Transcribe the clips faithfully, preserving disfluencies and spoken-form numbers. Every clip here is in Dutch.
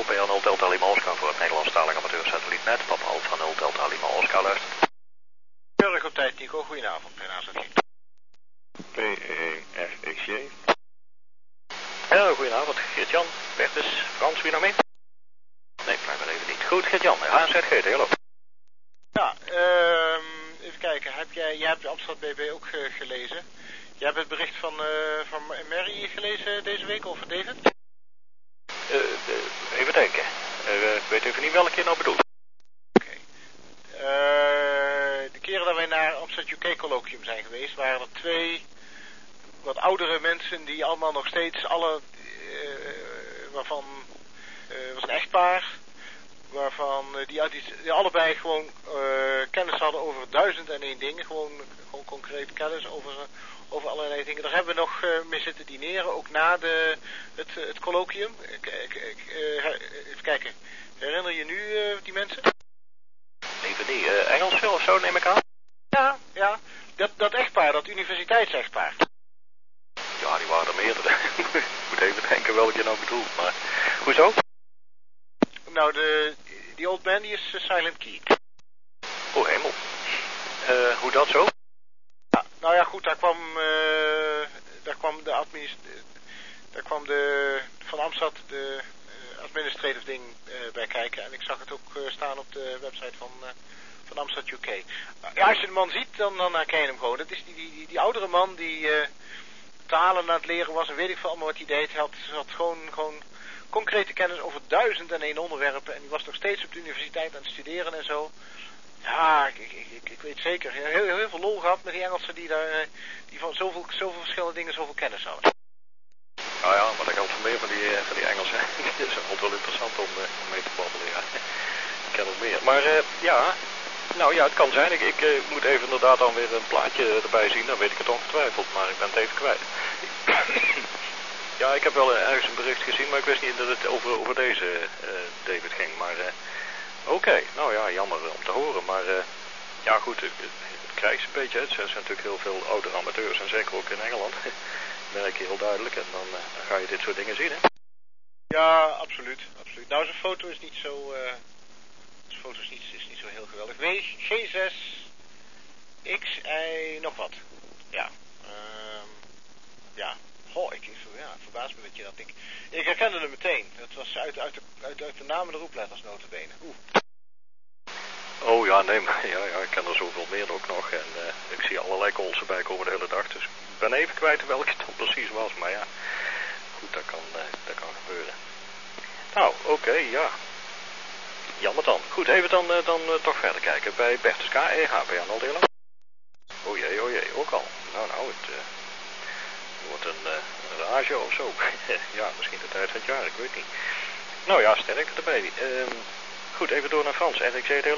P A nul Delta Lima Oscar voor het Nederlandstalige amateursatellietnet. Papa Alpha nul Delta Lima Oscar luistert. Keurig op tijd, Nico. Goedenavond. Mijn naam is P E F X J. Ja, goedenavond. Geert-Jan, Bertus, Frans, wie nog mee? Nee, blijkbaar even niet. Goed, Geert-Jan, H Z G T, hallo. Ja, um, even kijken. Heb jij, jij hebt de Amsterdam B B ook uh, gelezen. Jij hebt het bericht van, uh, van Mary gelezen deze week over David? Uh, uh, even denken. Uh, ik weet even niet welke je nou bedoelt. Oké. Okay. Uh, de keren dat wij naar Amsterdam U K colloquium zijn geweest, waren er twee wat oudere mensen die allemaal nog steeds alle, uh, waarvan, uh, was een echtpaar, waarvan uh, die, die, die allebei gewoon uh, kennis hadden over duizend en één dingen, gewoon, gewoon concreet kennis over, over allerlei dingen. Daar hebben we nog uh, mee zitten dineren, ook na de, het, het colloquium. Ik, ik, ik, uh, even kijken, herinner je nu uh, die mensen? Even die uh, Engels of zo, neem ik aan? Ja, ja, dat, dat echtpaar, dat universiteitsechtpaar. Ja, die waren er meerdere. Ik moet even denken welke je nou bedoelt, maar hoezo? Nou, de, die old man die is uh, Silent Key. Oh hemel. Uh, hoe dat zo? Ja, nou ja, goed, daar kwam, uh, daar kwam de administ daar kwam de van Amstad de uh, administrative ding uh, bij kijken en ik zag het ook uh, staan op de website van, uh, van Amstad U K. Uh, ja, als je de man ziet, dan, dan herken je hem gewoon. Dat is die, die, die, die oudere man die uh, talen aan het leren was en weet ik veel allemaal wat hij deed. Hij had, had gewoon, gewoon concrete kennis over duizend en één onderwerpen en die was nog steeds op de universiteit aan het studeren en zo. Ja, ik, ik, ik, ik weet zeker. Heel, heel, heel veel lol gehad met die Engelsen die daar die van zoveel, zoveel verschillende dingen zoveel kennis hadden. Nou ja, maar dat geldt voor meer van die, van die Engelsen. Dat is altijd wel interessant om, uh, om mee te babbelen, ja. Ik ken nog meer. Maar uh, ja, nou ja, het kan zijn. Ik, ik uh, moet even inderdaad dan weer een plaatje erbij zien. Dan weet ik het ongetwijfeld, maar ik ben het even kwijt. Ja, ik heb wel uh, ergens een bericht gezien, maar ik wist niet dat het over, over deze uh, David ging. Maar uh, oké, okay. Nou ja, jammer om te horen. Maar uh, ja goed, het, het krijgt een beetje. Het zijn natuurlijk heel veel oudere amateurs en zeker ook in Engeland. Merk je heel duidelijk en dan, uh, dan ga je dit soort dingen zien, hè? Ja, absoluut, absoluut. Nou, zijn foto is niet zo, uh, zijn foto is niet, is niet zo heel geweldig. W G zes X Y nog wat. Ja, um, ja. Goh, ik, ja, verbaas me dat je dat ik. Ik herkende hem meteen. Dat was uit, uit, de, uit, uit de naam en de roepletters notabene. Oeh. Oh ja, nee, maar ja, ja, ik ken er zoveel meer ook nog. En uh, ik zie allerlei calls erbij komen de hele dag. Dus ik ben even kwijt welke het dan precies was. Maar ja, goed, dat kan, uh, dat kan gebeuren. Nou, oké, okay, ja. Jammer dan. Goed, even dan, uh, dan uh, toch verder kijken. Bij Bertus K, E H P A nul delen. O jee, o jee, ook al. Nou, nou, het uh, wordt een, uh, een rage of zo. Ja, misschien de tijd van het jaar, ik weet niet. Nou ja, sterk erbij. Uh, goed, even door naar Frans. R X J delen.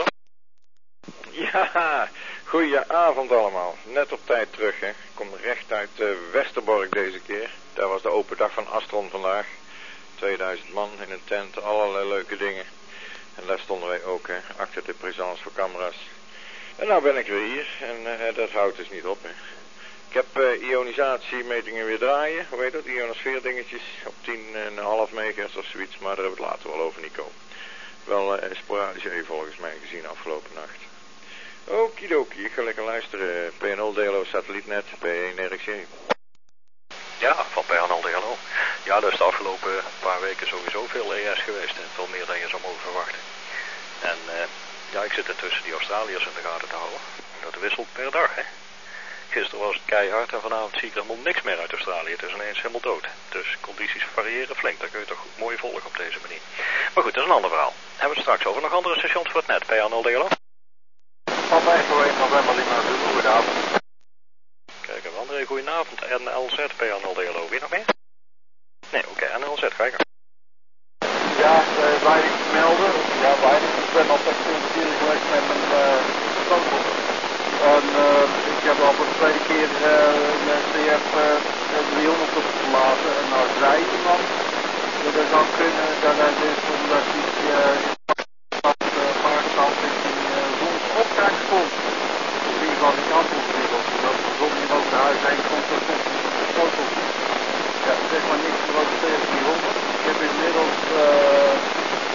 Ja, goedenavond allemaal. Net op tijd terug, hè. Ik kom recht uit uh, Westerbork deze keer. Daar was de open dag van Astron vandaag. tweeduizend man in een tent, allerlei leuke dingen. En daar stonden wij ook, hè. Achter de présence voor camera's. En nou ben ik weer hier. En uh, dat houdt dus niet op, hè. Ik heb uh, ionisatiemetingen weer draaien. Hoe heet dat? Ionosfeer dingetjes. Op tien komma vijf megahertz of zoiets. Maar daar hebben we het later wel over, Nico. Wel uh, sporadisch even volgens mij gezien afgelopen nacht. Okidoki, ik ga lekker luisteren. P N L D L O satellietnet, P één R X J. Ja, van P N L D L O. Ja, dat is de afgelopen paar weken sowieso veel E S geweest. En veel meer dan je zou mogen verwachten. En uh, ja, ik zit intussen die Australiërs in de gaten te houden. Dat wisselt per dag, hè. Gisteren was het keihard en vanavond zie ik helemaal niks meer uit Australië. Het is ineens helemaal dood. Dus condities variëren flink. Dat kun je toch mooi volgen op deze manier. Maar goed, dat is een ander verhaal. Hebben we het straks over nog andere stations voor het net. P N L D L O. Papa Echo één November Lima, goedenavond. Kijk even André, goedenavond. N L Z, P N L D L O. Wie nog meer? Nee, oké, okay, N L Z, ga ik. Ja, uh, weinig te melden. Ja, weinig. Ik ben al echt veel geweest met mijn uh, En uh, ik heb al voor de tweede keer uh, een C F driehonderd uh, opgelaten. En nou zei iemand dat dat zou kunnen dat het is omdat ik uh, in Paarstand in zonsopgang stond. In ieder geval die kampelsmiddel. Dat de zon in ook naar huis heen komt, dat komt een foto. Ja, zeg maar niks van C F driehonderd. Ik heb inmiddels uh,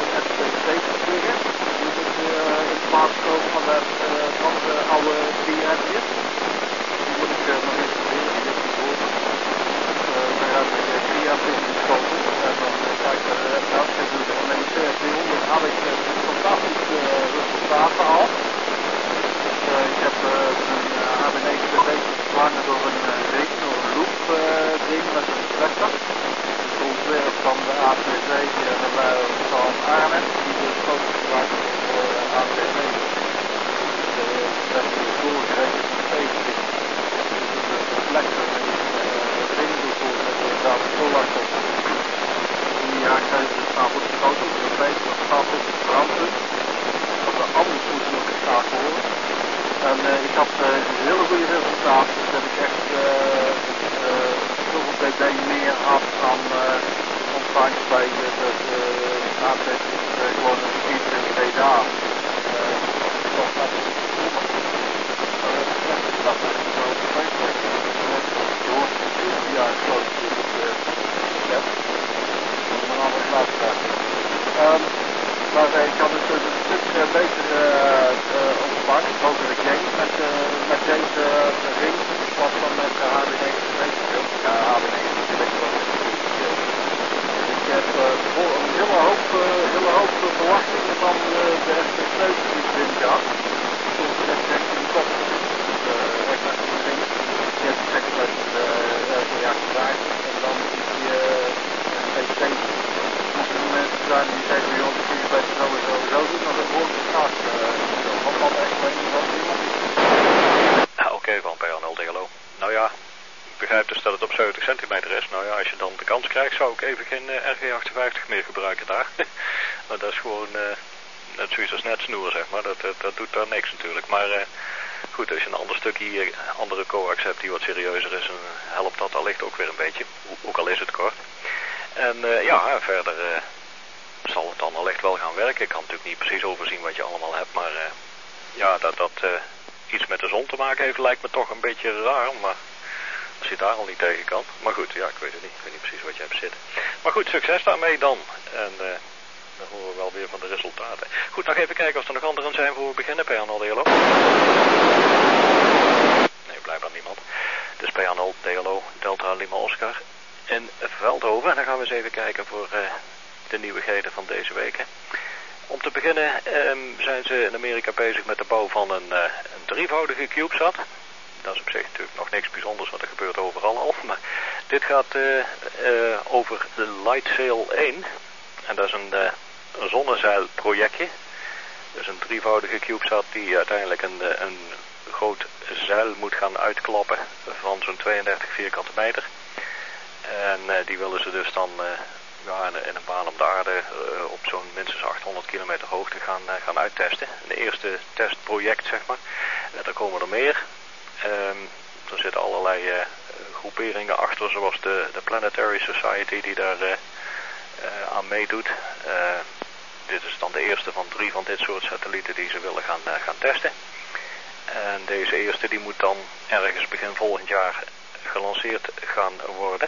de A T V van Arnhem, die dus ook gebruikt voor A T V. Dat hebben we doorgerekend op zeventig. Dus de reflector en de ringdoekvoer met inderdaad de voorwaarts op. Die haakgeven staan voor de auto, dat weet dat staat op de brandpunt. Dat er anders moet nog gestaakt worden. En uh, ik had uh, een hele goede resultaat, dus heb ik echt uh, uh, zoveel dB meer af aan uh, ontvangst bij de, de, de aanzet, uh, gewoon een vierentwintig dB. Dat is absoluut super. Dat is echt zo vreselijk. Je hoort het via een sloot in het net. Dat is een andere plaats daar. Um, Maar uh, ik had het dus een stuk uh, beter uh, uh, ontvangen, hogere gain met, uh, met deze uh, ring, in plaats van met de H D negenenveertig. Ja, H D negenenveertig was het niet. Ik heb uh, voor een hele hoop, uh, hele hoop uh, verwachtingen van uh, de S P zeven die ik erin gehad. Toen ik echt denk in de kop. Dus uh, echt met de ring, die heb ik echt met uh, ja, gevraagd. En dan is die uh, S P zeven. Als er mensen zijn die zeggen, joh, dat kun je beter zo en zo en zo doen, dan hoor ik het graag. Wat dan echt weet je wat iemand is. Ja, oké, okay, van P L nul Degelo. Nou ja, ik begrijp dus dat het op zeventig centimeter is. Nou ja, als je dan de kans krijgt, zou ik even geen uh, R G achtenvijftig meer gebruiken daar. Maar dat is gewoon uh, net zoiets als net snoer, zeg maar. Dat, dat, dat doet daar niks natuurlijk. Maar uh, goed, als je een ander stukje, uh, andere coax hebt die wat serieuzer is, dan helpt dat allicht ook weer een beetje. Ook al is het kort. En uh, ja, verder uh, zal het dan allicht wel gaan werken. Ik kan natuurlijk niet precies overzien wat je allemaal hebt, maar uh, ja, dat dat uh, iets met de zon te maken heeft lijkt me toch een beetje raar, maar als je daar al niet tegen kan. Maar goed, ja, ik weet het niet. Ik weet niet precies wat je hebt zitten. Maar goed, succes daarmee dan. En uh, dan horen we wel weer van de resultaten. Goed, nog even kijken of er nog anderen zijn voor we beginnen. P H nul Degelo. Nee, blijkbaar niemand. Dus P H nul Degelo, Delta Lima Oscar in Veldhoven. En dan gaan we eens even kijken voor uh, de nieuwigheden van deze week. Hè. Om te beginnen um, zijn ze in Amerika bezig met de bouw van een, uh, een drievoudige CubeSat. Dat is op zich natuurlijk nog niks bijzonders, want dat gebeurt overal al. Maar dit gaat uh, uh, over de Lightsail één. En dat is een, uh, een zonnezeilprojectje. Dus een drievoudige CubeSat die uiteindelijk een, een groot zeil moet gaan uitklappen van zo'n tweeëndertig vierkante meter. En uh, die willen ze dus dan uh, ja, in, in een baan om de aarde uh, op zo'n minstens achthonderd kilometer hoogte gaan, uh, gaan uittesten. Een eerste testproject, zeg maar. En er komen er meer. Um, er zitten allerlei uh, groeperingen achter, zoals de, de Planetary Society die daar uh, uh, aan meedoet. Uh, dit is dan de eerste van drie van dit soort satellieten die ze willen gaan, uh, gaan testen. En deze eerste die moet dan ergens begin volgend jaar gelanceerd gaan worden.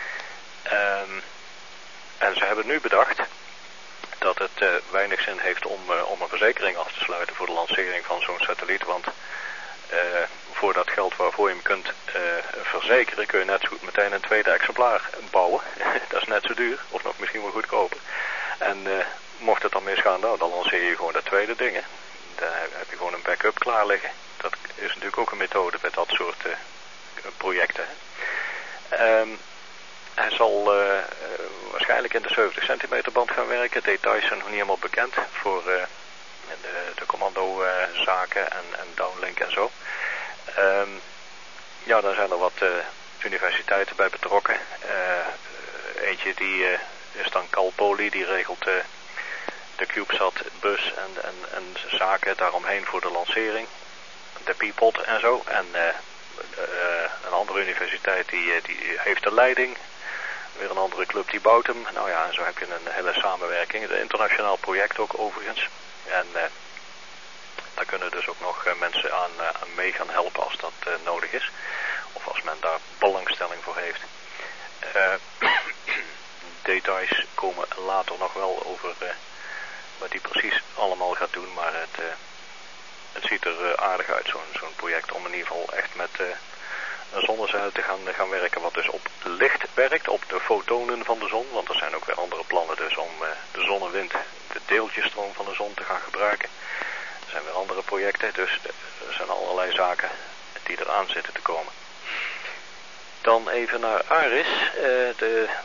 Um, en ze hebben nu bedacht dat het uh, weinig zin heeft om, uh, om een verzekering af te sluiten voor de lancering van zo'n satelliet. Want uh, voor dat geld waarvoor je hem kunt uh, verzekeren kun je net zo goed meteen een tweede exemplaar bouwen. Dat is net zo duur, of nog misschien wel goedkoper. En uh, mocht het dan misgaan, nou, dan lanceer je gewoon dat tweede ding. Hè. Dan heb je gewoon een backup klaar liggen. Dat is natuurlijk ook een methode bij dat soort uh, projecten. Hè. Um, Hij zal uh, uh, waarschijnlijk in de zeventig centimeter band gaan werken. Details zijn nog niet helemaal bekend voor uh, de, de commando uh, zaken en, en downlink en zo. Um, ja, dan zijn er wat uh, universiteiten bij betrokken. Uh, eentje die uh, is dan Cal Poly, die regelt uh, de CubeSat bus en, en, en zaken daaromheen voor de lancering. De Peapod en zo. En uh, uh, een andere universiteit die, uh, die heeft de leiding. Weer een andere club die bouwt hem. Nou ja, en zo heb je een hele samenwerking. Een internationaal project ook overigens. En uh, daar kunnen dus ook nog uh, mensen aan, uh, aan mee gaan helpen als dat uh, nodig is. Of als men daar belangstelling voor heeft. Uh, details komen later nog wel over uh, wat die precies allemaal gaat doen. Maar het, uh, het ziet er uh, aardig uit, zo'n zo'n project. Om in ieder geval echt met uh, een zonnezeil te gaan, gaan werken. Wat dus op licht werkt, op de fotonen van de zon. Want er zijn ook weer andere plannen dus om uh, de zon en wind, de deeltjesstroom van de zon te gaan gebruiken. Er zijn weer andere projecten, dus er zijn allerlei zaken die eraan zitten te komen. Dan even naar Ares. Uh, de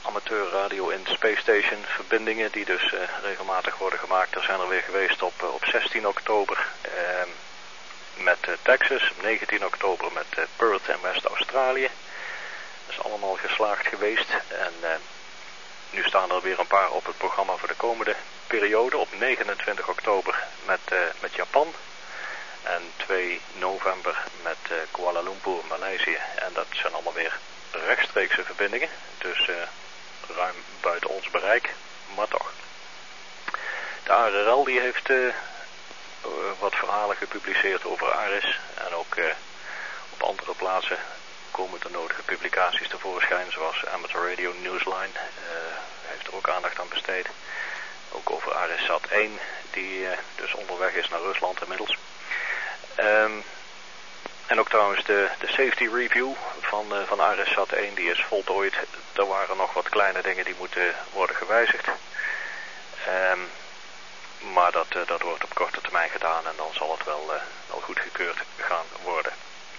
amateurradio in Space Station verbindingen die dus uh, regelmatig worden gemaakt. Er zijn er weer geweest op, uh, op zestien oktober uh, met uh, Texas, negentien oktober met uh, Perth en West-Australië. Dat is allemaal geslaagd geweest en uh, nu staan er weer een paar op het programma voor de komende periode. Op negenentwintig oktober met, uh, met Japan en twee november met uh, Kuala Lumpur, Maleisië. En dat zijn allemaal weer rechtstreekse verbindingen, dus uh, ruim buiten ons bereik, maar toch. De A R R L die heeft uh, uh, wat verhalen gepubliceerd over ARIS en ook uh, op andere plaatsen komen de nodige publicaties tevoorschijn, zoals Amateur Radio Newsline uh, heeft er ook aandacht aan besteed. Ook over ARISSat één, die uh, dus onderweg is naar Rusland inmiddels. Um, en ook trouwens de, de safety review van, uh, van ARISSat één, die is voltooid. Er waren nog wat kleine dingen die moeten worden gewijzigd. Um, maar dat, uh, dat wordt op korte termijn gedaan en dan zal het wel, uh, wel goedgekeurd gaan worden.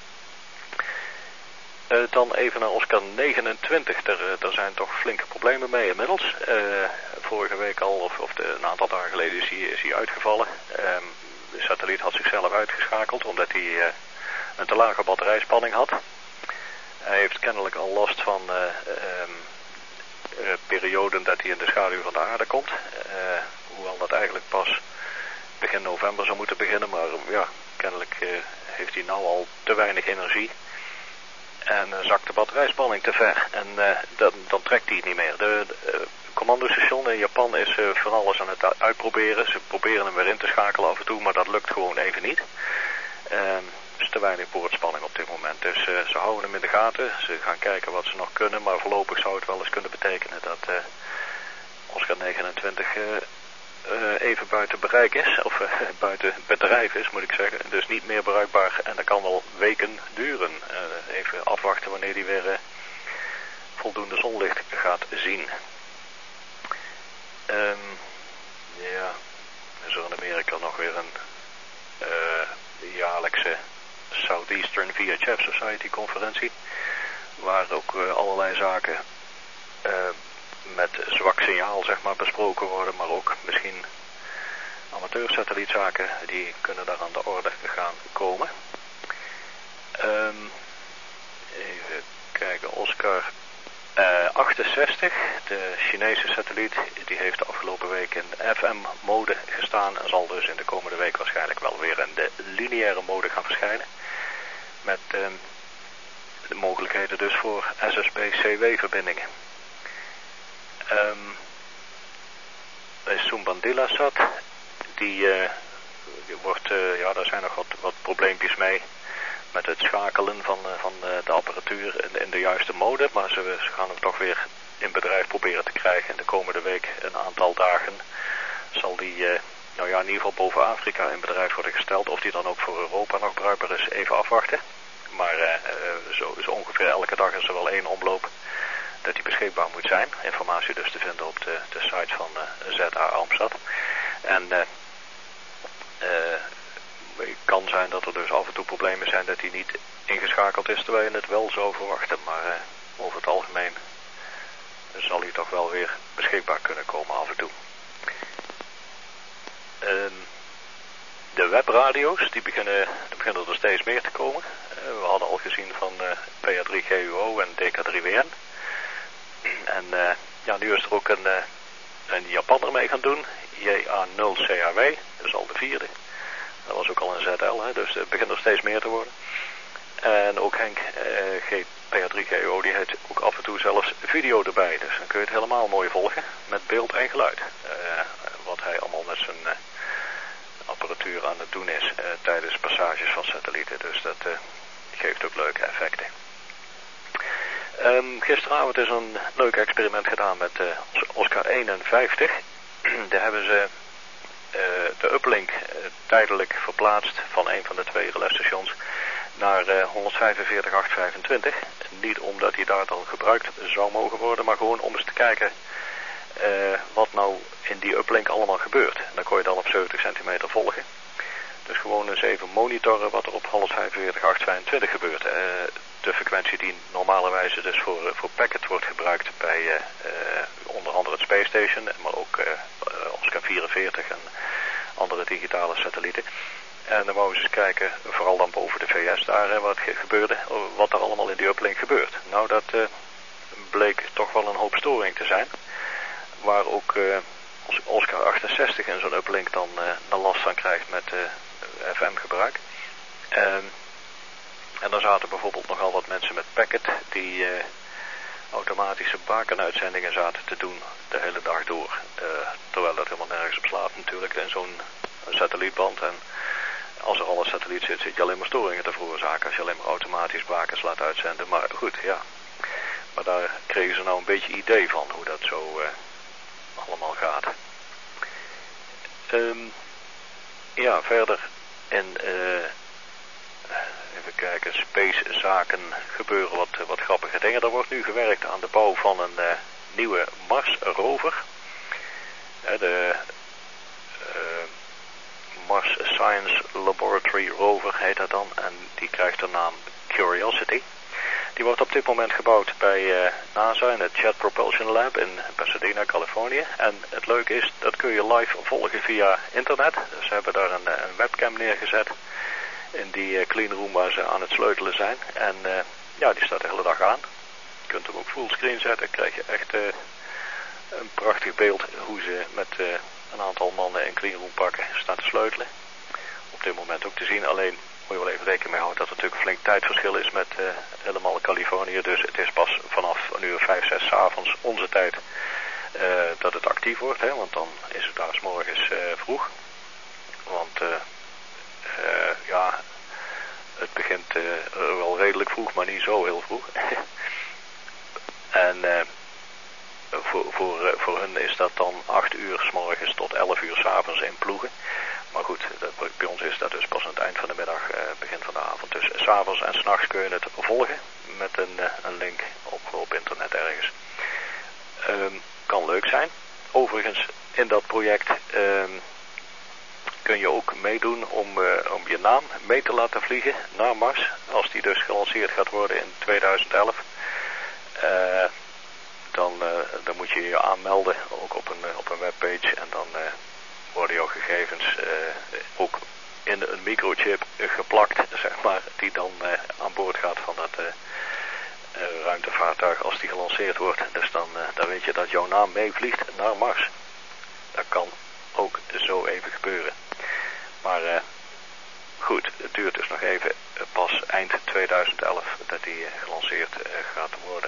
Uh, dan even naar Oscar negenentwintig. Er, uh, er zijn toch flinke problemen mee inmiddels. Uh, vorige week al, of, of de, een aantal dagen geleden is hij, is hij uitgevallen. Um, de satelliet had zichzelf uitgeschakeld omdat hij uh, een te lage batterijspanning had. Hij heeft kennelijk al last van uh, um, uh, perioden dat hij in de schaduw van de aarde komt. Uh, hoewel dat eigenlijk pas begin november zou moeten beginnen. Maar ja, kennelijk uh, heeft hij nou al te weinig energie. En uh, zakt de batterijspanning te ver. En uh, dan, dan trekt hij het niet meer. De, de uh, commandostation in Japan is uh, van alles aan het uitproberen. Ze proberen hem weer in te schakelen af en toe, maar dat lukt gewoon even niet. Uh, er is te weinig boordspanning op dit moment. Dus uh, ze houden hem in de gaten. Ze gaan kijken wat ze nog kunnen. Maar voorlopig zou het wel eens kunnen betekenen dat uh, Oscar negenentwintig uh, uh, even buiten bereik is. Of uh, buiten bedrijf is, moet ik zeggen. Dus niet meer bruikbaar. En dat kan wel weken duren. Uh, even afwachten wanneer die weer uh, voldoende zonlicht gaat zien. Um, ja, is er in Amerika nog weer een uh, jaarlijkse Southeastern V H F Society conferentie. Waar ook uh, allerlei zaken uh, met zwak signaal zeg maar besproken worden. Maar ook misschien amateursatellietzaken die kunnen daar aan de orde gaan komen. Um, even kijken, Oscar uh, achtenzestig, de Chinese satelliet, die heeft de afgelopen week in F M-mode gestaan en zal dus in de komende week waarschijnlijk wel weer in de lineaire mode gaan verschijnen. Met um, de mogelijkheden dus voor S S B C W-verbindingen. Um, bij Sumbandila-sat, die, uh, die wordt, uh, ja, daar zijn nog wat, wat probleempjes mee met het schakelen van, uh, van uh, de apparatuur in, in de juiste mode. Maar ze, ze gaan hem toch weer in bedrijf proberen te krijgen. In de komende week, een aantal dagen, zal die, uh, nou ja, in ieder geval boven Afrika in bedrijf worden gesteld. Of die dan ook voor Europa nog bruikbaar is, even afwachten. Maar uh, uh, zo, zo ongeveer elke dag is er wel één omloop dat die beschikbaar moet zijn. Informatie dus te vinden op de, de site van uh, Z A Amsat. En uh, uh, het kan zijn dat er dus af en toe problemen zijn dat hij niet ingeschakeld is terwijl je het wel zou verwachten. Maar uh, over het algemeen zal hij toch wel weer beschikbaar kunnen komen af en toe. Uh, de webradio's, die beginnen, die beginnen er steeds meer te komen. Uh, we hadden al gezien van uh, P A drie G U O en D K drie W N. En uh, ja, nu is er ook een, uh, een Japaner mee gaan doen, J A nul C A W, dat is al de vierde. Dat was ook al een Z L, hè, dus het begint er steeds meer te worden. En ook Henk, uh, P A drie G U O, die heeft ook af en toe zelfs video erbij. Dus dan kun je het helemaal mooi volgen, met beeld en geluid. Uh, wat hij allemaal met zijn uh, apparatuur aan het doen is uh, tijdens passages van satellieten. Dus dat uh, geeft ook leuke effecten. Um, gisteravond is een leuk experiment gedaan met uh, Oscar eenenvijftig. Daar hebben ze uh, de uplink uh, tijdelijk verplaatst van een van de twee relaisstations naar uh, honderdvijfenveertig achthonderdvijfentwintig. Niet omdat die daar dan gebruikt zou mogen worden, maar gewoon om eens te kijken uh, wat nou in die uplink allemaal gebeurt. En dan kon je dan op zeventig centimeter volgen. Dus gewoon eens even monitoren wat er op honderdvijfenveertig achthonderdvijfentwintig gebeurt. Uh, de frequentie die normalerwijze dus voor, uh, voor Packet wordt gebruikt bij uh, uh, onder andere het Space Station, maar ook uh, uh, Oscar vierenveertig en andere digitale satellieten. En dan wouden we eens kijken, vooral dan boven de V S daar, uh, wat gebeurde, wat er allemaal in die uplink gebeurt. Nou, dat uh, bleek toch wel een hoop storing te zijn, waar ook uh, Oscar achtenzestig in zo'n uplink dan, uh, dan last van krijgt met uh, F M gebruik. Um, en dan zaten bijvoorbeeld nogal wat mensen met Packet die uh, automatische bakenuitzendingen zaten te doen de hele dag door. Uh, terwijl dat helemaal nergens op slaat natuurlijk in zo'n satellietband. En als er al een satelliet zit, zit je alleen maar storingen te veroorzaken als je alleen maar automatisch bakens laat uitzenden. Maar goed, ja. Maar daar kregen ze nou een beetje idee van hoe dat zo uh, allemaal gaat. Um, ja, verder in... Uh, Even kijken, space zaken gebeuren wat, wat grappige dingen. Er wordt nu gewerkt aan de bouw van een uh, nieuwe Mars rover. Uh, de uh, Mars Science Laboratory rover heet dat dan. En die krijgt de naam Curiosity. Die wordt op dit moment gebouwd bij uh, NASA in het Jet Propulsion Lab in Pasadena, Californië. En het leuke is, dat kun je live volgen via internet. Dus ze hebben daar een, een webcam neergezet in die uh, cleanroom waar ze aan het sleutelen zijn. En uh, ja, die staat de hele dag aan. Je kunt hem ook fullscreen zetten. krijg je echt uh, een prachtig beeld hoe ze met uh, een aantal mannen in cleanroom pakken staan te sleutelen. Op dit moment ook te zien. Alleen moet je wel even rekening mee houden dat er natuurlijk een flink tijdverschil is met uh, helemaal Californië. Dus het is pas vanaf een uur vijf, zes 's avonds onze tijd uh, dat het actief wordt. Hè, want dan is het daar 's morgens uh, vroeg. Want... Uh, Uh, ja, het begint uh, wel redelijk vroeg, maar niet zo heel vroeg. en uh, voor, voor, uh, voor hun is dat dan acht uur 's morgens tot elf uur 's avonds in ploegen. Maar goed, dat, bij ons is dat dus pas aan het eind van de middag, uh, begin van de avond. Dus 's avonds en 's nachts kun je het volgen met een, uh, een link op, op internet ergens. Um, kan leuk zijn. Overigens, in dat project... Um, kun je ook meedoen om, uh, om je naam mee te laten vliegen naar Mars. Als die dus gelanceerd gaat worden in tweeduizend elf. Uh, dan, uh, dan moet je je aanmelden, ook op een, uh, op een webpage. En dan uh, worden jouw gegevens uh, ook in een microchip geplakt, zeg maar. Die dan uh, aan boord gaat van dat uh, uh, ruimtevaartuig als die gelanceerd wordt. Dus dan, uh, dan weet je dat jouw naam meevliegt naar Mars. Dat kan ook zo even gebeuren. Maar uh, goed, het duurt dus nog even, uh, pas eind tweeduizend elf dat die uh, gelanceerd uh, gaat worden.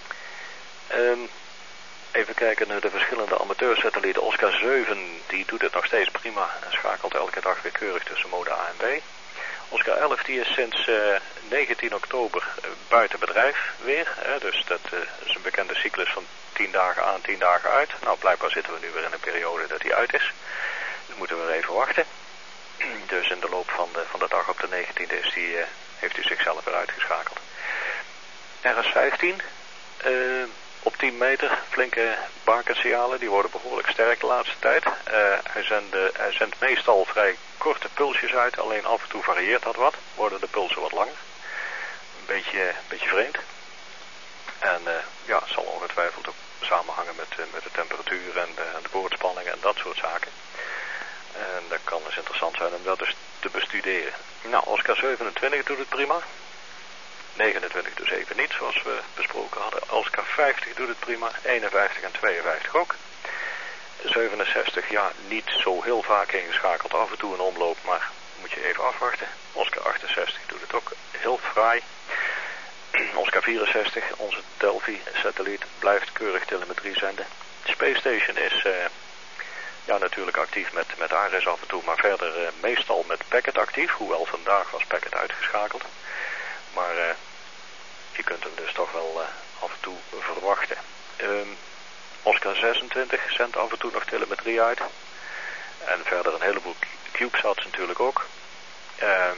Um, even kijken naar de verschillende amateursatellieten. Oscar zeven, die doet het nog steeds prima en schakelt elke dag weer keurig tussen mode A en B. Oscar elf die is sinds uh, negentien oktober uh, buiten bedrijf weer. Hè, dus dat uh, is een bekende cyclus van tien dagen aan, tien dagen uit. Nou, blijkbaar zitten we nu weer in een periode dat die uit is. Dus moeten we weer even wachten. Dus in de loop van de, van de dag op de negentiende is die, uh, heeft hij zichzelf weer uitgeschakeld. R S vijftien, uh, op tien meter, flinke bakensignalen, die worden behoorlijk sterk de laatste tijd. Uh, hij, zendt, uh, hij zendt meestal vrij korte pulsjes uit, alleen af en toe varieert dat wat, worden de pulsen wat langer. Een beetje, een beetje vreemd. En uh, ja, het zal ongetwijfeld ook samenhangen met, uh, met de temperatuur en de, en de boordspanning en dat soort zaken. En dat kan dus interessant zijn om dat dus te bestuderen. Nou, Oscar zevenentwintig doet het prima. negenentwintig dus even niet, zoals we besproken hadden. Oscar vijftig doet het prima. eenenvijftig en tweeënvijftig ook. zevenenzestig, ja, niet zo heel vaak ingeschakeld. Af en toe een omloop, maar moet je even afwachten. Oscar achtenzestig doet het ook heel fraai. Oscar vierenzestig, onze Delphi-satelliet, blijft keurig telemetrie zenden. Space Station is... Uh, Ja, natuurlijk actief met, met Ares af en toe, maar verder uh, meestal met Packet actief. Hoewel vandaag was Packet uitgeschakeld. Maar uh, je kunt hem dus toch wel uh, af en toe verwachten. Um, Oscar zesentwintig zendt af en toe nog telemetrie uit. En verder een heleboel CubeSats natuurlijk ook. Um,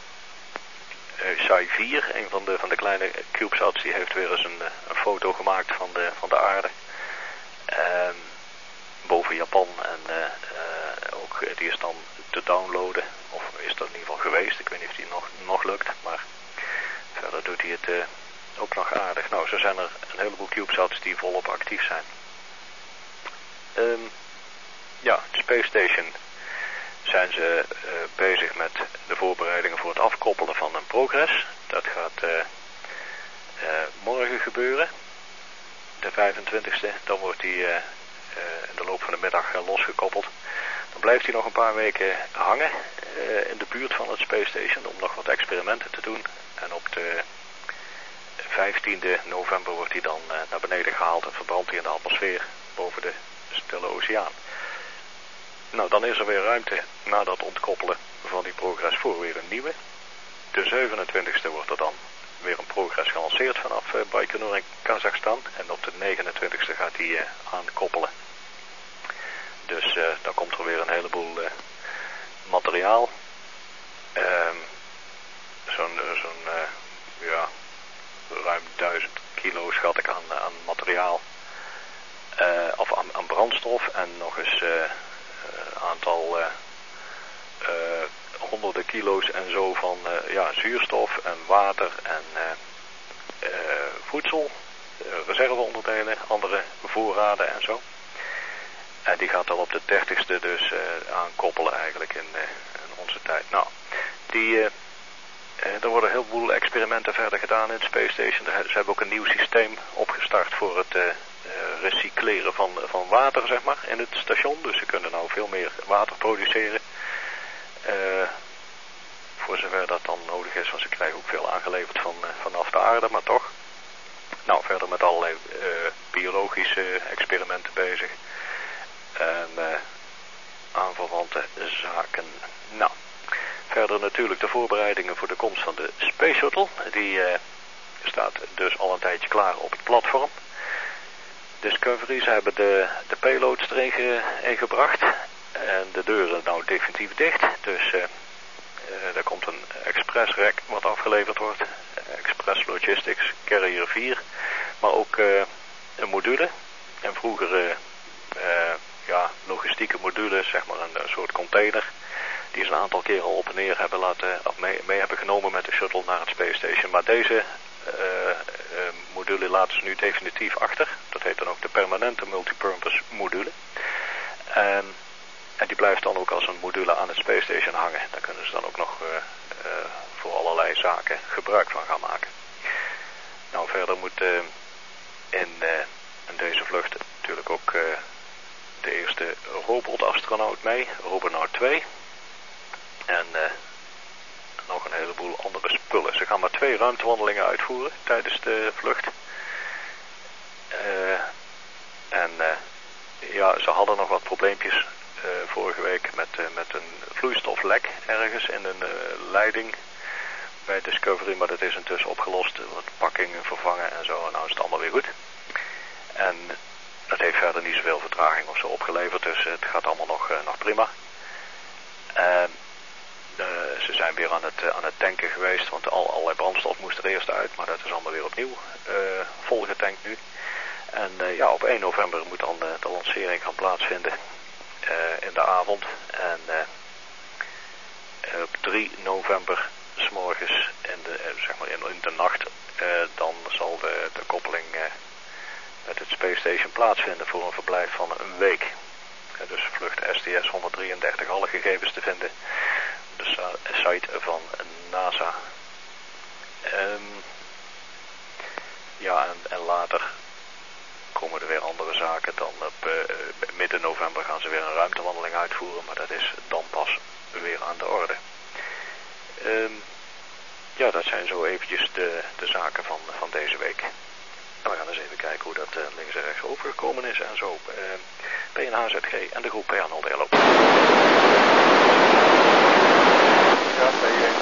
uh, Sai vier, een van de, van de kleine CubeSats, die heeft weer eens een, een foto gemaakt van de, van de aarde. Um, boven Japan en uh, uh, ook die is dan te downloaden, of is dat in ieder geval geweest, ik weet niet of die nog, nog lukt, maar verder doet hij het uh, ook nog aardig. Nou, zo zijn er een heleboel CubeSats die volop actief zijn. Um, ja, de Space Station zijn ze uh, bezig met de voorbereidingen voor het afkoppelen van een Progress. Dat gaat uh, uh, morgen gebeuren, de vijfentwintigste. Dan wordt die uh, uh, in de loop van de middag uh, losgekoppeld. Dan blijft hij nog een paar weken hangen uh, in de buurt van het Space Station om nog wat experimenten te doen. En op de vijftiende november wordt hij dan uh, naar beneden gehaald en verbrandt hij in de atmosfeer boven de Stille Oceaan. Nou, dan is er weer ruimte na dat ontkoppelen van die Progress voor weer een nieuwe. De zevenentwintigste wordt er dan weer een Progress gelanceerd vanaf uh, Baikonur in Kazachstan. En op de negenentwintigste gaat hij uh, aankoppelen. Dus uh, dan komt er weer een heleboel uh, materiaal. Um, zo'n, zo'n uh, ja, ruim duizend kilo schat ik aan, aan materiaal. Uh, of aan, aan brandstof en nog eens een uh, aantal uh, uh, honderden kilo's en zo van uh, ja, zuurstof en water en uh, uh, voedsel, uh, reserveonderdelen, andere voorraden en zo. En die gaat dan op de dertigste dus uh, aankoppelen eigenlijk in, uh, in onze tijd. Nou, die, uh, uh, er worden heel veel experimenten verder gedaan in het Space Station. Ze hebben ook een nieuw systeem opgestart voor het uh, uh, recycleren van, van water, zeg maar, in het station. Dus ze kunnen nou veel meer water produceren. Uh, voor zover dat dan nodig is, want ze krijgen ook veel aangeleverd van, uh, vanaf de aarde, maar toch. Nou, verder met allerlei uh, biologische experimenten bezig. En uh, aanverwante zaken. Nou, verder natuurlijk de voorbereidingen voor de komst van de Space Shuttle. Die uh, staat dus al een tijdje klaar op het platform. Discovery, ze hebben de, de payloads erin ge, ingebracht. En de deuren nou definitief dicht. Dus uh, uh, er komt een express rack wat afgeleverd wordt. Express Logistics Carrier vier. Maar ook uh, een module. En vroeger... Uh, uh, ja, logistieke modules, zeg maar een, een soort container, die ze een aantal keren al op en neer hebben laten, of mee, mee hebben genomen met de shuttle naar het Space Station. Maar deze uh, uh, module laten ze nu definitief achter. Dat heet dan ook de permanente multipurpose module. En, en die blijft dan ook als een module aan het Space Station hangen. Daar kunnen ze dan ook nog uh, uh, voor allerlei zaken gebruik van gaan maken. Nou, verder moet uh, in, uh, in deze vlucht natuurlijk ook... Uh, de eerste robotastronaut mee, Robonaut twee. En uh, nog een heleboel andere spullen. Ze gaan maar twee ruimtewandelingen uitvoeren tijdens de vlucht. Uh, en uh, ja, ze hadden nog wat probleempjes uh, vorige week met, uh, met een vloeistoflek ergens in een uh, leiding bij Discovery. Maar dat is intussen opgelost. Wat pakkingen vervangen en zo. En nou is het allemaal weer goed. En... dat heeft verder niet zoveel vertraging of zo opgeleverd, dus het gaat allemaal nog, uh, nog prima. Uh, uh, ze zijn weer aan het, uh, aan het tanken geweest, want al, allerlei brandstof moest er eerst uit, maar dat is allemaal weer opnieuw uh, volgetankt nu. En uh, ja, op één november moet dan uh, de lancering gaan plaatsvinden uh, in de avond. En uh, op drie november 's morgens in de, uh, zeg maar in, in de nacht, uh, dan zal de, de koppeling... Uh, met het Space Station plaatsvinden voor een verblijf van een week. Ja, dus vlucht S T S honderddrieëndertig, alle gegevens te vinden op de site van NASA. Um, ja, en, en later komen er weer andere zaken. Dan op uh, midden november gaan ze weer een ruimtewandeling uitvoeren, maar dat is dan pas weer aan de orde. Um, ja, dat zijn zo eventjes de, de zaken van, van deze week. En we gaan eens even kijken hoe dat uh, links en rechts overgekomen is en zo. Uh, P N H Z G en de groep P A nul D L O. Ja, P één.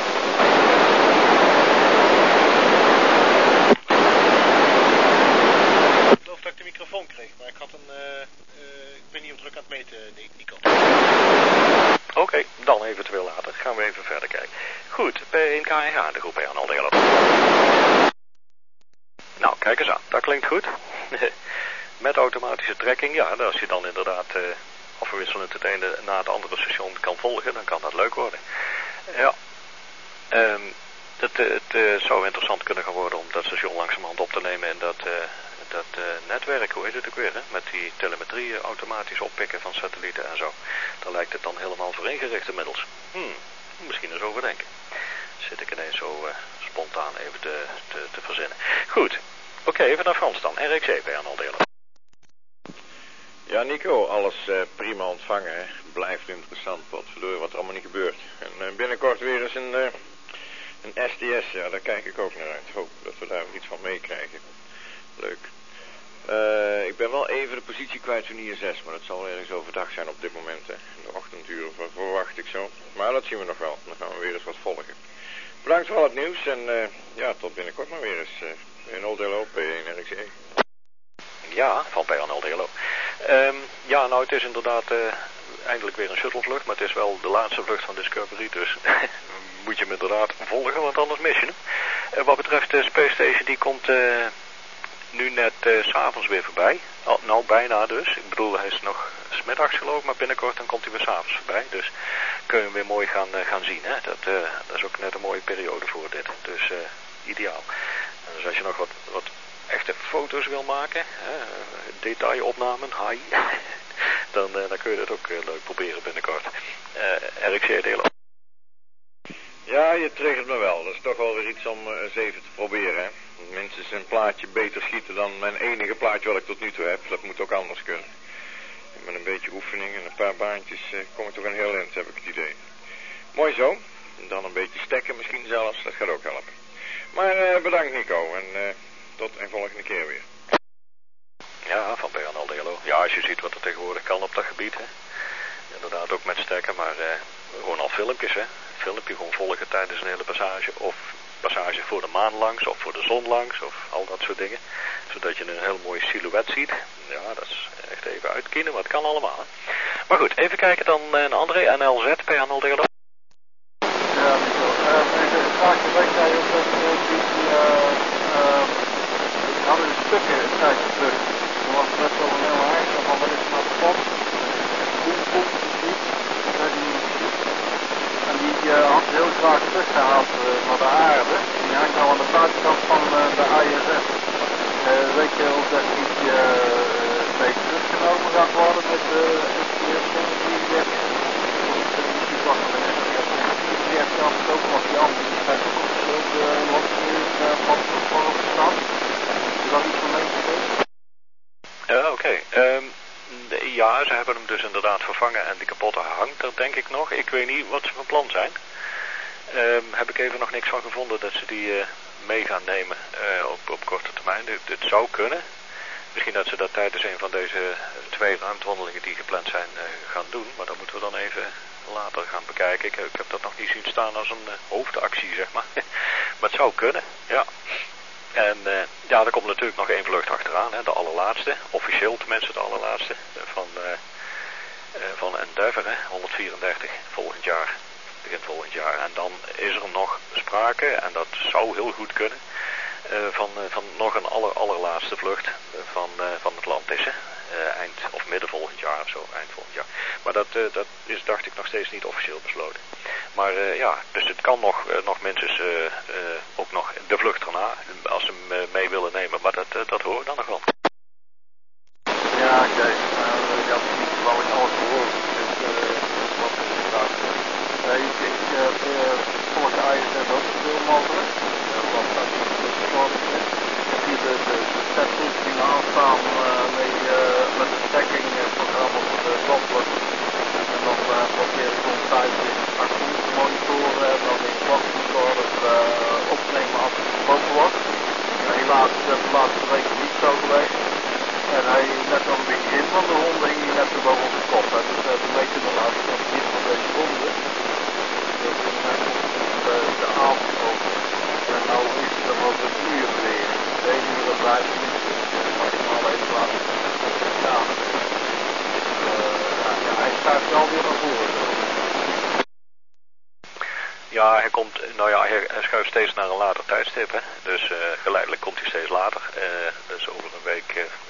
Ik geloof dat ik de microfoon kreeg, maar ik had een... Uh, uh, ik ben niet op druk aan het meten, Nico. Oké, okay, dan eventueel later. Gaan we even verder kijken. Goed, P één K N H, de groep P A nul D L O. Nou, kijk eens aan. Dat klinkt goed. Met automatische trekking, ja, als je dan inderdaad uh, afwisselend het ene na het andere station kan volgen, dan kan dat leuk worden. Ja. Um, het, het uh, zou interessant kunnen gaan worden om dat station langzamerhand op te nemen in dat, uh, dat uh, netwerk, hoe heet het ook weer, hè? Met die telemetrie uh, automatisch oppikken van satellieten en zo. Daar lijkt het dan helemaal voor ingericht inmiddels. Hmm, misschien eens overdenken. Zit ik ineens zo uh, spontaan even te, te, te verzinnen. Goed, oké, okay, even naar Frans dan. R X C bij Arnold Delen. Ja, Nico, alles uh, prima ontvangen. Hè. Blijft interessant, wat verdorie, wat er allemaal niet gebeurt. En uh, binnenkort weer eens een, uh, een S T S, ja, daar kijk ik ook naar uit. Hoop dat we daar iets van meekrijgen. Leuk. Uh, ik ben wel even de positie kwijt van I S S, maar dat zal ergens overdag zijn op dit moment. Hè. In de ochtenduren verwacht ik zo. Maar dat zien we nog wel. Dan gaan we weer eens wat volgen. Bedankt voor al het nieuws en uh, ja, tot binnenkort maar weer eens. Uh, in Oldelo, P één R X C. Ja, van P één Oldelo. Um, ja, nou het is inderdaad uh, eindelijk weer een shuttlevlucht, maar het is wel de laatste vlucht van Discovery, dus moet je hem inderdaad volgen, want anders mis je hem. Uh, wat betreft de Space Station, die komt uh, nu net uh, 's avonds weer voorbij. Oh, nou, bijna dus. Ik bedoel, hij is nog 's middags geloof ik, maar binnenkort dan komt hij weer 's avonds voorbij. Dus kun je hem weer mooi gaan, uh, gaan zien. Hè? Dat, uh, dat is ook net een mooie periode voor dit. Dus uh, ideaal. En dus als je nog wat, wat echte foto's wil maken, hè, detailopnamen, hi, dan, uh, dan kun je dat ook uh, leuk proberen binnenkort. Uh, R X C delen. Ja, je triggert me wel. Dat is toch wel weer iets om uh, eens even te proberen. Hè? Minstens een plaatje beter schieten dan mijn enige plaatje wat ik tot nu toe heb. Dat moet ook anders kunnen. En met een beetje oefening en een paar baantjes uh, kom ik toch een heel eind, heb ik het idee. Mooi zo. En dan een beetje stekken misschien zelfs. Dat gaat ook helpen. Maar uh, bedankt Nico. En uh, tot een volgende keer weer. Ja, van Bernal Delo. Ja, als je ziet wat er tegenwoordig kan op dat gebied. Hè. Inderdaad ook met stekken, maar uh, gewoon al filmpjes. Hè. Filmpje gewoon volgen tijdens een hele passage. Of passage voor de maan langs, of voor de zon langs, of al dat soort dingen. Zodat je een heel mooi silhouet ziet. Ja, dat is echt even uitkiezen, maar het kan allemaal. Hè. Maar goed, even kijken dan naar André, N L Z, P N L Delo. Ja, Nico. Uh, even een vraagje. Weet jij ook dat uh, die... Uh, uh, we hadden een stukje een tijdje terug. Er was best wel een heel eind van wat is maar kapot. Hoe komt het niet? En die uh, had heel graag teruggehaald uh, naar de aarde. Die hangt nou aan de buitenkant van uh, de I S S. Uh, weet je of dat niet uh, mee teruggenomen gaat worden met de S T S die weg is? Of is het niet wachten met S T S? Die heeft zelf ook nog die andere die zijn ook op de wat nu wat voor op staat. Is dat iets van mee te doen? Ja, oké. Okay. Um... Ja, ze hebben hem dus inderdaad vervangen en die kapotte hangt er denk ik nog. Ik weet niet wat ze van plan zijn. Um, heb ik even nog niks van gevonden dat ze die uh, mee gaan nemen uh, op, op korte termijn. Het zou kunnen. Misschien dat ze dat tijdens een van deze twee ruimtewandelingen die gepland zijn uh, gaan doen. Maar dat moeten we dan even later gaan bekijken. Ik, ik heb dat nog niet zien staan als een uh, hoofdactie, zeg maar. Maar het zou kunnen, ja. En uh, ja, er komt natuurlijk nog één vlucht achteraan, hè, de allerlaatste, officieel tenminste de allerlaatste, van, uh, uh, van Endeavour, hè, honderdvierendertig, volgend jaar, begin volgend jaar. En dan is er nog sprake, en dat zou heel goed kunnen, uh, van, uh, van nog een aller, allerlaatste vlucht van, uh, van Atlantis, hè. Uh, eind of midden volgend jaar of zo, eind volgend jaar. Maar dat, uh, dat is, dacht ik, nog steeds niet officieel besloten. Maar uh, ja, dus het kan nog, uh, nog minstens uh, uh, ook nog de vlucht erna, als ze hem uh, mee willen nemen. Maar dat, uh, dat hoor ik dan nog wel. Ja, oké. Okay. Uh, ik had niet toevallig alles gehoord. Dus uh, wat is inderdaad. Uh, ik ik uh, volg de I S S ook zoveel mogelijk. Uh, wat dat is. Ik zie de, de, de setpoints die aanstaan uh, mee, uh, met de stacking programma voor de Doppler. En dan uh, probeer ik om thuis in actie te monitoren en dan in klantrecorder uh, opnemen als het gebogen wordt. Uh, helaas is dat de laatste weken niet zo geweest. En hij net aan het begin van de ronde hing hij net zo boven op de kop. Hè. Dus uh, de meeste van de aan het begin van deze ronde. Dus toen uh, komt de, de avond op. En nou is het wel een uur weer. Deze uur blijft niet maximaal even laten. Ja. Uh, ja, hij schuift wel weer naar voren. Ja, hij komt, nou ja, hij, hij schuift steeds naar een later tijdstip, hè. Dus uh, geleidelijk komt hij steeds later. Uh, dus over een week uh,